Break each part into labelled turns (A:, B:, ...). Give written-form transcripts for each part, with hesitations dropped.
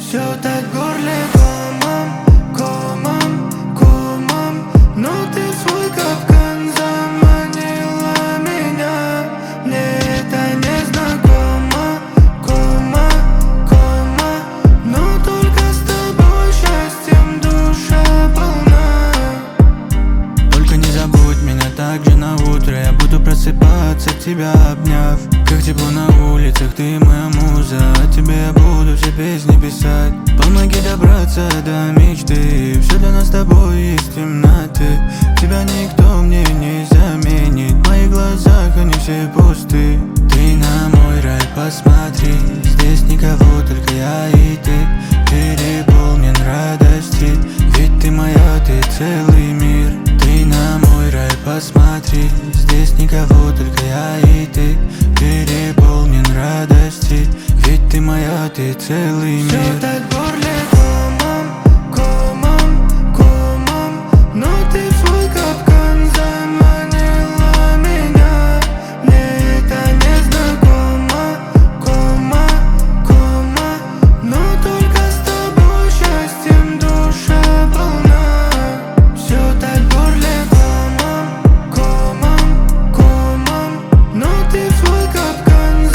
A: Все так в горле комом, комом, комом. Но ты в свой капкан заманила меня. Мне это незнакомо, кома, кома. Но только с тобой счастьем душа полна.
B: Только не забудь меня так же на утро. Я буду просыпаться, тебя обняв. Как тепло на улицах, ты моя муза. О тебе я буду все песни писать. Помоги добраться до мечты. Все для нас с тобой есть темноты. Тебя никто мне не заменит. В моих глазах они все пусты. Ты на мой рай посмотри. Здесь никого, только я и ты. Переполнен радости. Ведь ты моя, ты целый мир. Ты на мой рай посмотри. Здесь никого, только я и ты. Переполнен радости. Ведь ты моя, ты целый мир.
A: Все так в горле комом, комом, комом. Но ты в свой капкан заманила меня. Мне это незнакомо, кома, кома. Но только с тобой счастьем душа полна. Все так в горле комом, комом, комом. Но ты в свой капкан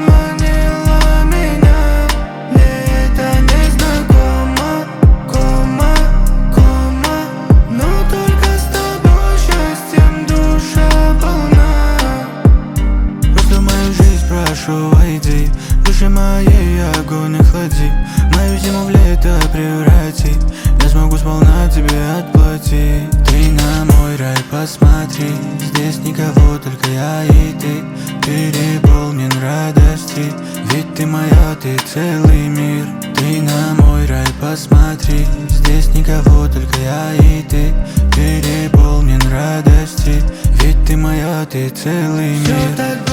A: заманила меня. Мне это незнакомо, кома, кома. Но только с тобой счастьем душа полна.
B: Просто в мою жизнь прошу, войди. В душе моей огонь охлади. Мою зиму в лето преврати. Я смогу сполна тебе отплатить. Ты на мой рай посмотри. Здесь никого, только я и ты. Переполнен радости. Ведь ты моя, ты целый мир. Ты на мой рай посмотри. Здесь никого, только я и ты. Переполнен радости. Ведь ты моя, ты целый
A: Все
B: мир.
A: так